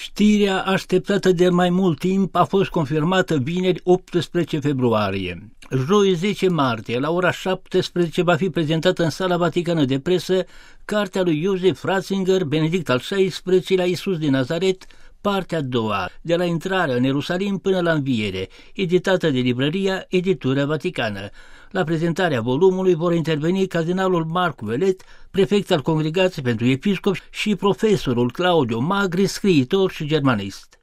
Știrea așteptată de mai mult timp a fost confirmată vineri 18 februarie. Joi 10 martie, la ora 17, va fi prezentată în Sala Vaticană de Presă cartea lui Joseph Ratzinger, Benedict al XVI-lea Iisus din Nazaret, partea a doua, de la intrarea în Ierusalim până la înviere, editată de librăria Editura Vaticană. La prezentarea volumului vor interveni cardinalul Marc Velet, prefect al Congregației pentru Episcopi, și profesorul Claudio Magri, scriitor și germanist.